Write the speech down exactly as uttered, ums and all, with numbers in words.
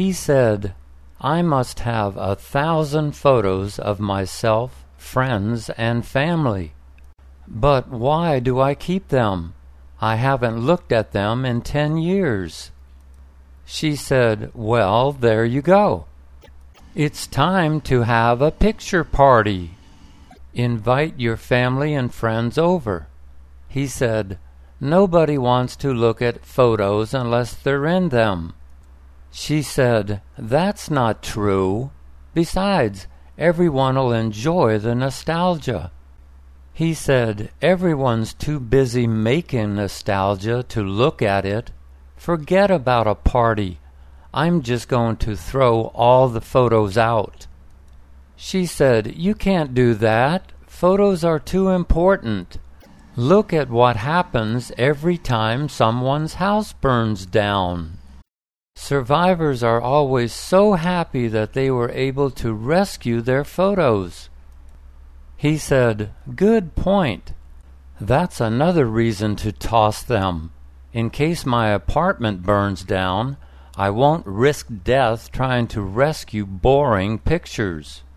He said, I must have a thousand photos of myself, friends, and family. But why do I keep them? I haven't looked at them in ten years. She said, well, there you go. It's time to have a picture party. Invite your family and friends over. He said, nobody wants to look at photos unless they're in them. She said, that's not true. Besides, everyone will enjoy the nostalgia. He said, everyone's too busy making nostalgia to look at it. Forget about a party. I'm just going to throw all the photos out. She said, you can't do that. Photos are too important. Look at what happens every time someone's house burns down. Survivors are always so happy that they were able to rescue their photos. He said, good point. That's another reason to toss them. In case my apartment burns down, I won't risk death trying to rescue boring pictures.